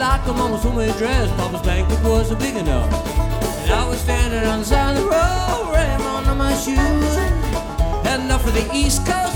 like a mama's homemade dress. Papa's banquet wasn't big enough. And I was standing on the side of the road, ramming on my shoes, heading up for the East Coast.